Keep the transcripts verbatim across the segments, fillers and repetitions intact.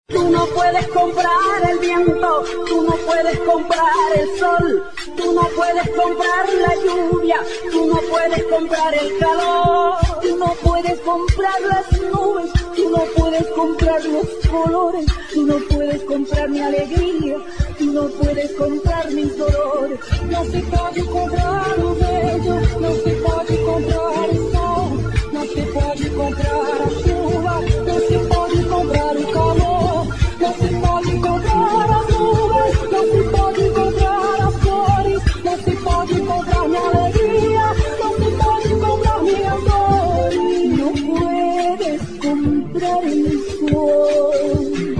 Tú no puedes comprar el viento, tú no puedes comprar el sol, tú no puedes comprar la lluvia, tú no puedes comprar el calor, tú no puedes comprar las nubes, tú no puedes comprar los colores, tú no puedes comprar mi alegría, tú no puedes comprar mis dolores. No se puede comprar lo bello, no se puede comprar el sol, no se puede comprar la lluvia, no se puede comprar el calor. No se puede comprar las nubes, no se puede comprar las flores, no se puede comprar mi alegría, no se puede comprar mi amor. No puedes comprar el sol.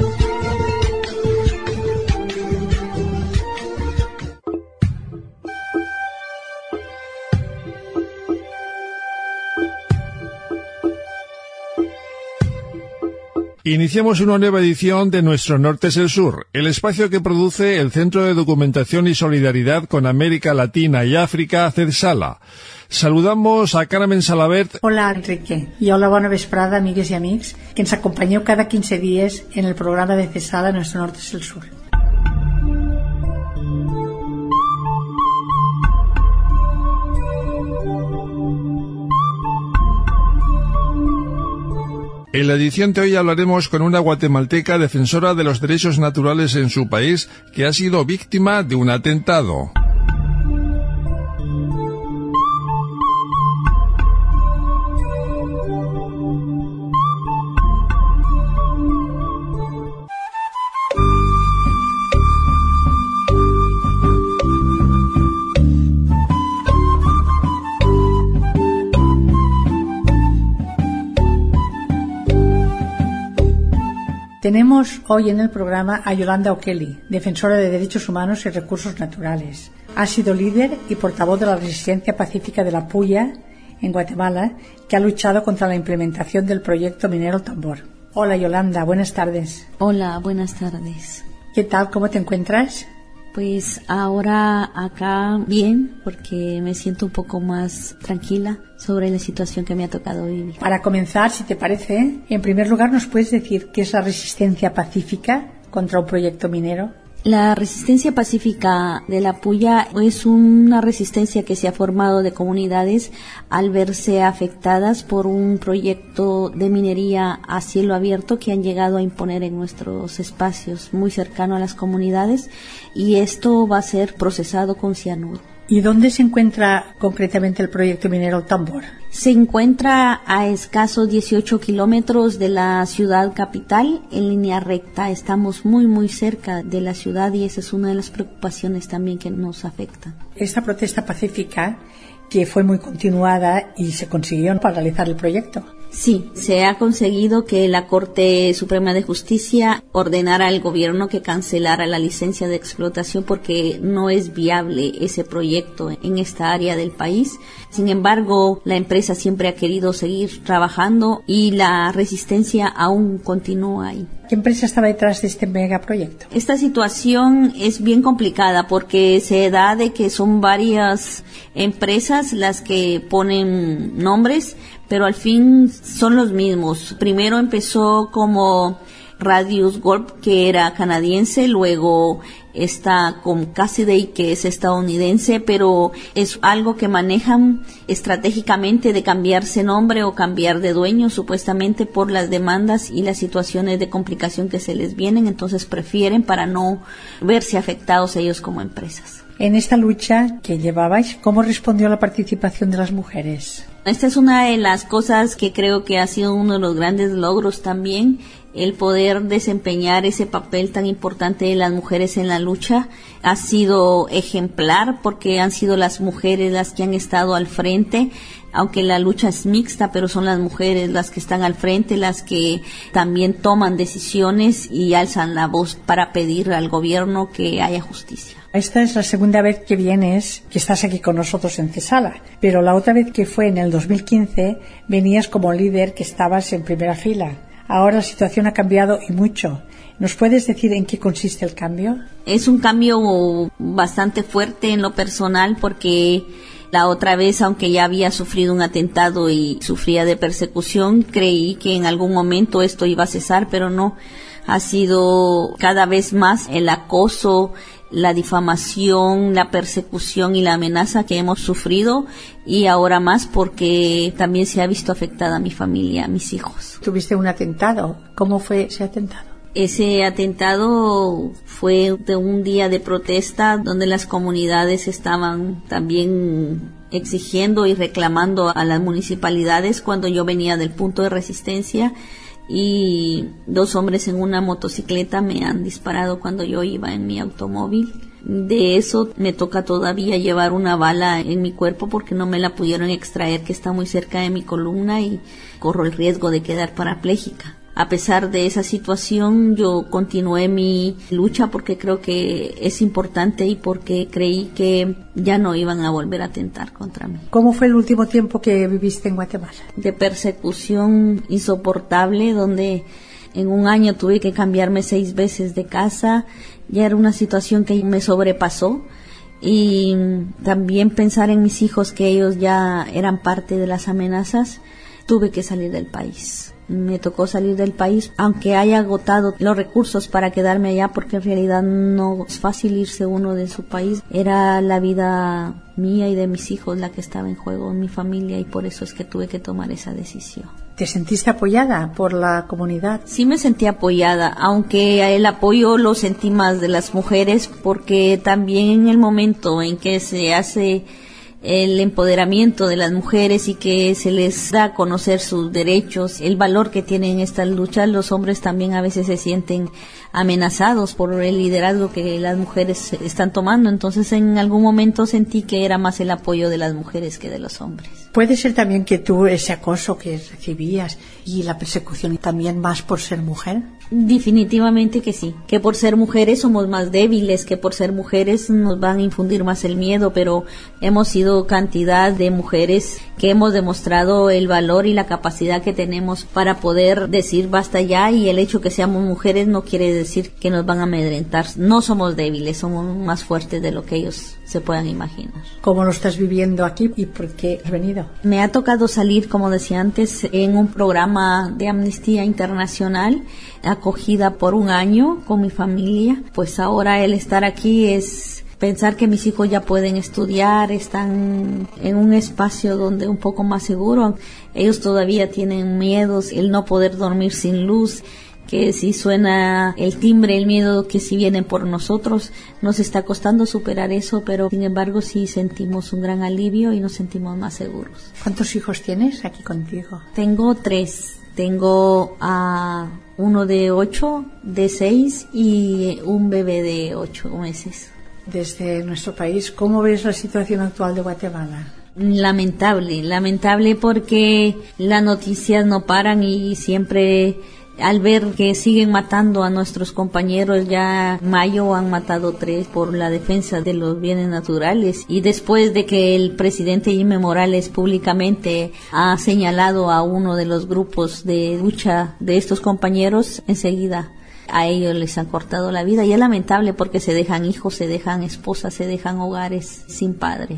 Iniciamos una nueva edición de Nuestro Norte es el Sur, el espacio que produce el Centro de Documentación y Solidaridad con América Latina y África, CEDSALA. Saludamos a Carmen Salabert. Hola, Enrique. I hola, bona vesprada, amigues i amics, que ens acompanyeu cada quinze dies en el programa de CEDSALA Nuestro Norte es el Sur. En la edición de hoy hablaremos con una guatemalteca defensora de los derechos naturales en su país que ha sido víctima de un atentado. Tenemos hoy en el programa a Yolanda O'Kelly, defensora de derechos humanos y recursos naturales. Ha sido líder y portavoz de la resistencia pacífica de la Puya, en Guatemala, que ha luchado contra la implementación del proyecto minero Tambor. Hola Yolanda, buenas tardes. Hola, buenas tardes. ¿Qué tal? ¿Cómo te encuentras? Pues ahora acá bien, porque me siento un poco más tranquila sobre la situación que me ha tocado vivir. Para comenzar, si te parece, en primer lugar, ¿nos puedes decir qué es la resistencia pacífica contra un proyecto minero? La resistencia pacífica de la Puya es una resistencia que se ha formado de comunidades al verse afectadas por un proyecto de minería a cielo abierto que han llegado a imponer en nuestros espacios muy cercano a las comunidades, y esto va a ser procesado con cianuro. ¿Y dónde se encuentra concretamente el proyecto minero Tambor? Se encuentra a escasos dieciocho kilómetros de la ciudad capital, en línea recta. Estamos muy muy cerca de la ciudad y esa es una de las preocupaciones también que nos afectan. Esta protesta pacífica, que fue muy continuada y se consiguió paralizar el proyecto. Sí, se ha conseguido que la Corte Suprema de Justicia ordenara al gobierno que cancelara la licencia de explotación porque no es viable ese proyecto en esta área del país. Sin embargo, la empresa siempre ha querido seguir trabajando y la resistencia aún continúa ahí. ¿Qué empresa estaba detrás de este megaproyecto? Esta situación es bien complicada porque se da de que son varias empresas las que ponen nombres, pero al fin son los mismos. Primero empezó como Radius Gold, que era canadiense, luego está con Cassidy, que es estadounidense, pero es algo que manejan estratégicamente de cambiarse nombre o cambiar de dueño, supuestamente por las demandas y las situaciones de complicación que se les vienen, entonces prefieren para no verse afectados ellos como empresas. En esta lucha que llevabais, ¿cómo respondió la participación de las mujeres? Esta es una de las cosas que creo que ha sido uno de los grandes logros también, el poder desempeñar ese papel tan importante de las mujeres en la lucha. Ha sido ejemplar porque han sido las mujeres las que han estado al frente, aunque la lucha es mixta, pero son las mujeres las que están al frente, las que también toman decisiones y alzan la voz para pedir al gobierno que haya justicia. Esta es la segunda vez que vienes, que estás aquí con nosotros en CEDSALA, pero la otra vez que fue en el dos mil quince venías como líder, que estabas en primera fila. Ahora la situación ha cambiado y mucho. ¿Nos puedes decir en qué consiste el cambio? Es un cambio bastante fuerte en lo personal porque la otra vez, aunque ya había sufrido un atentado y sufría de persecución, creí que en algún momento esto iba a cesar, pero no. ha sido cada vez más el acoso, la difamación, la persecución y la amenaza que hemos sufrido, y ahora más porque también se ha visto afectada mi familia, mis hijos. Tuviste un atentado. ¿Cómo fue ese atentado? Ese atentado fue de un día de protesta donde las comunidades estaban también exigiendo y reclamando a las municipalidades cuando yo venía del punto de resistencia, y dos hombres en una motocicleta me han disparado cuando yo iba en mi automóvil. De eso me toca todavía llevar una bala en mi cuerpo porque no me la pudieron extraer, que está muy cerca de mi columna, y corro el riesgo de quedar parapléjica. A pesar de esa situación, yo continué mi lucha porque creo que es importante y porque creí que ya no iban a volver a atentar contra mí. ¿Cómo fue el último tiempo que viviste en Guatemala? De persecución insoportable, donde en un año tuve que cambiarme seis veces de casa. Ya era una situación que me sobrepasó. Y también pensar en mis hijos, que ellos ya eran parte de las amenazas. Tuve que salir del país. Me tocó salir del país, aunque haya agotado los recursos para quedarme allá, porque en realidad no es fácil irse uno de su país. Era la vida mía y de mis hijos la que estaba en juego, mi familia, y por eso es que tuve que tomar esa decisión. ¿Te sentiste apoyada por la comunidad? Sí, me sentí apoyada, aunque el apoyo lo sentí más de las mujeres, porque también en el momento en que se hace el empoderamiento de las mujeres y que se les da a conocer sus derechos, el valor que tienen estas luchas, los hombres también a veces se sienten amenazados por el liderazgo que las mujeres están tomando. Entonces en algún momento sentí que era más el apoyo de las mujeres que de los hombres. ¿Puede ser también que tú ese acoso que recibías y la persecución también más por ser mujer? Definitivamente que sí, que por ser mujeres somos más débiles, que por ser mujeres nos van a infundir más el miedo, pero hemos sido cantidad de mujeres que hemos demostrado el valor y la capacidad que tenemos para poder decir basta ya, y el hecho que seamos mujeres no quiere decir que nos van a amedrentar. No somos débiles, somos más fuertes de lo que ellos se puedan imaginar. ¿Cómo lo estás viviendo aquí y por qué has venido? Me ha tocado salir, como decía antes, en un programa de Amnistía Internacional, acogida por un año con mi familia. Pues ahora el estar aquí es pensar que mis hijos ya pueden estudiar, están en un espacio donde un poco más seguro. Ellos todavía tienen miedos, el no poder dormir sin luz, que si suena el timbre, el miedo que si vienen por nosotros. Nos está costando superar eso, pero sin embargo sí sentimos un gran alivio y nos sentimos más seguros. ¿Cuántos hijos tienes aquí contigo? Tengo tres. Tengo a uno de ocho, de seis y un bebé de ocho meses. Desde nuestro país, ¿cómo ves la situación actual de Guatemala? Lamentable, lamentable porque las noticias no paran y siempre al ver que siguen matando a nuestros compañeros. Ya en mayo han matado tres por la defensa de los bienes naturales, y después de que el presidente Jimmy Morales públicamente ha señalado a uno de los grupos de lucha de estos compañeros, enseguida a ellos les han cortado la vida. Y es lamentable porque se dejan hijos, se dejan esposas, se dejan hogares sin padre.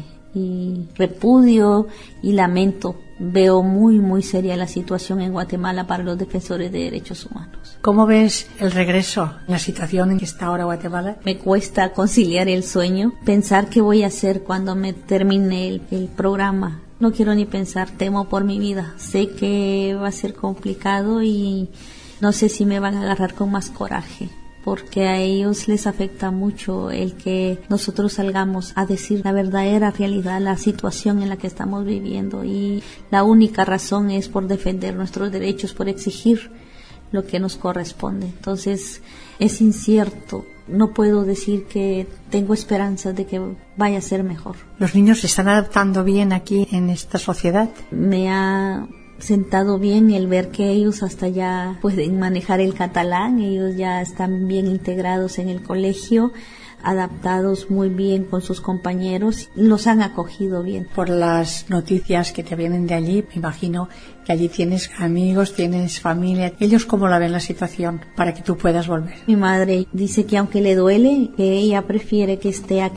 Y repudio y lamento. Veo muy, muy seria la situación en Guatemala para los defensores de derechos humanos. ¿Cómo ves el regreso, la situación en que está ahora Guatemala? Me cuesta conciliar el sueño, pensar qué voy a hacer cuando me termine el, el programa. No quiero ni pensar, temo por mi vida. Sé que va a ser complicado y no sé si me van a agarrar con más coraje, porque a ellos les afecta mucho el que nosotros salgamos a decir la verdadera realidad, la situación en la que estamos viviendo, y la única razón es por defender nuestros derechos, por exigir lo que nos corresponde. Entonces es incierto, no puedo decir que tengo esperanzas de que vaya a ser mejor. ¿Los niños se están adaptando bien aquí en esta sociedad? Me ha sentado bien el ver que ellos hasta ya pueden manejar el catalán, ellos ya están bien integrados en el colegio, adaptados muy bien con sus compañeros, los han acogido bien. Por las noticias que te vienen de allí, me imagino que allí tienes amigos, tienes familia. ¿Ellos cómo la ven la situación para que tú puedas volver? Mi madre dice que aunque le duele, que ella prefiere que esté aquí,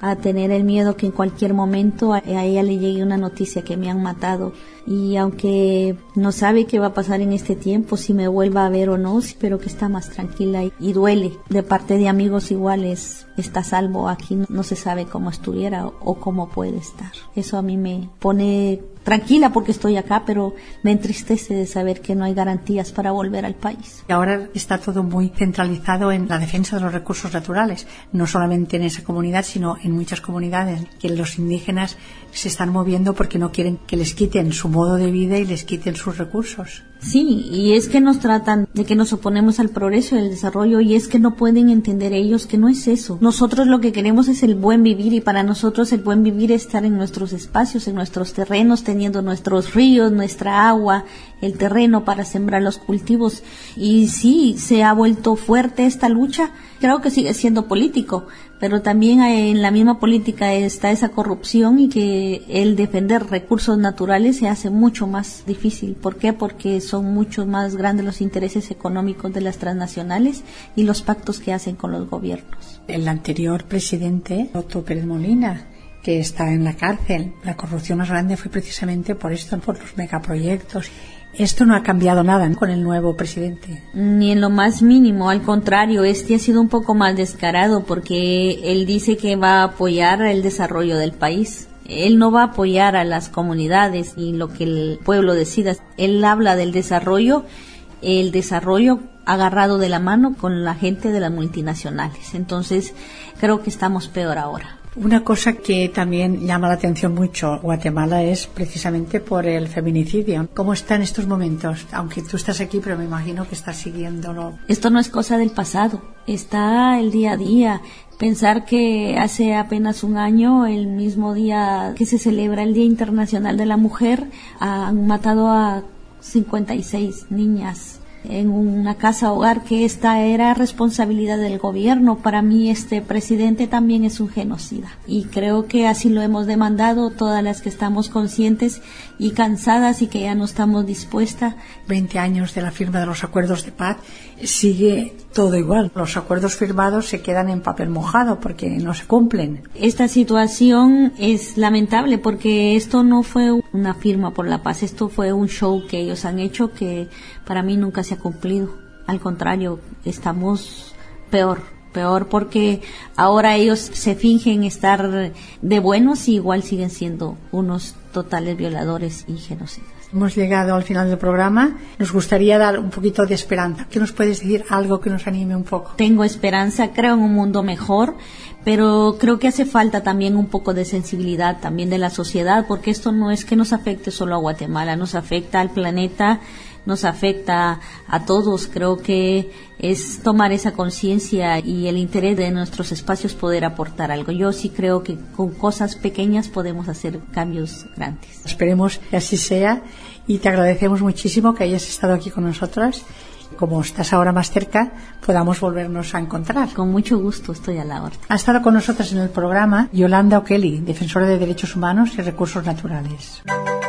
a tener el miedo que en cualquier momento a, a ella le llegue una noticia que me han matado. Y aunque no sabe qué va a pasar en este tiempo, si me vuelva a ver o no, espero que está más tranquila y, y duele. De parte de amigos iguales, está salvo aquí, no, no se sabe cómo estuviera o, o cómo puede estar. Eso a mí me pone tranquila porque estoy acá, pero me entristece de saber que no hay garantías para volver al país. Y ahora está todo muy centralizado en la defensa de los recursos naturales, no solamente en esa comunidad, sino en muchas comunidades, que los indígenas se están moviendo porque no quieren que les quiten su modo de vida y les quiten sus recursos. Sí, y es que nos tratan de que nos oponemos al progreso y al desarrollo, y es que no pueden entender ellos que no es eso. Nosotros lo que queremos es el buen vivir, y para nosotros el buen vivir es estar en nuestros espacios, en nuestros terrenos, teniendo nuestros ríos, nuestra agua, el terreno para sembrar los cultivos. Y sí, se ha vuelto fuerte esta lucha. Creo que sigue siendo político, pero también en la misma política está esa corrupción, y que el defender recursos naturales se hace mucho más difícil. ¿Por qué? Porque son mucho más grandes los intereses económicos de las transnacionales y los pactos que hacen con los gobiernos. El anterior presidente, Otto Pérez Molina, que está en la cárcel, la corrupción más grande fue precisamente por esto, por los megaproyectos. Esto no ha cambiado nada con el nuevo presidente. Ni en lo más mínimo, al contrario, este ha sido un poco más descarado, porque él dice que va a apoyar el desarrollo del país. Él no va a apoyar a las comunidades y lo que el pueblo decida. Él habla del desarrollo, el desarrollo agarrado de la mano con la gente de las multinacionales. Entonces, creo que estamos peor ahora. Una cosa que también llama la atención mucho Guatemala es precisamente por el feminicidio. ¿Cómo está en estos momentos? Aunque tú estás aquí, pero me imagino que estás siguiéndolo. Esto no es cosa del pasado, está el día a día. Pensar que hace apenas un año, el mismo día que se celebra el Día Internacional de la Mujer, han matado a cincuenta y seis niñas en una casa hogar, que esta era responsabilidad del gobierno. Para mí este presidente también es un genocida, y creo que así lo hemos demandado todas las que estamos conscientes y cansadas y que ya no estamos dispuestas. veinte años de la firma de los acuerdos de paz, sigue todo igual. Los acuerdos firmados se quedan en papel mojado porque no se cumplen. Esta situación es lamentable porque esto no fue una firma por la paz, esto fue un show que ellos han hecho que para mí nunca se ha cumplido. Al contrario, estamos peor, peor porque ahora ellos se fingen estar de buenos y igual siguen siendo unos totales violadores y genocidas. Hemos llegado al final del programa. Nos gustaría dar un poquito de esperanza. ¿Qué nos puedes decir? Algo que nos anime un poco. Tengo esperanza, creo en un mundo mejor, pero creo que hace falta también un poco de sensibilidad también de la sociedad, porque esto no es que nos afecte solo a Guatemala, nos afecta al planeta, nos afecta a todos. Creo que es tomar esa conciencia y el interés de nuestros espacios poder aportar algo. Yo sí creo que con cosas pequeñas podemos hacer cambios grandes. Esperemos que así sea, y te agradecemos muchísimo que hayas estado aquí con nosotras. Como estás ahora más cerca, podamos volvernos a encontrar. Con mucho gusto, estoy a la orden. Ha estado con nosotras en el programa Yolanda O'Kelly, defensora de derechos humanos y recursos naturales.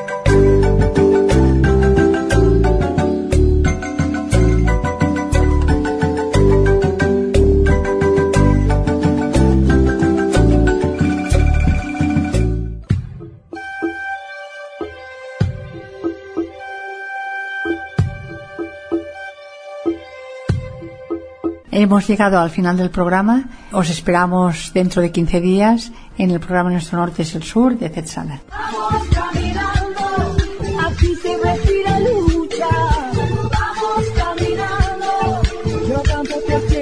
Hemos llegado al final del programa. Os esperamos dentro de quince días en el programa Nuestro Norte es el Sur de Zetsala. Vamos caminando, aquí se respira lucha. Vamos caminando, yo canto te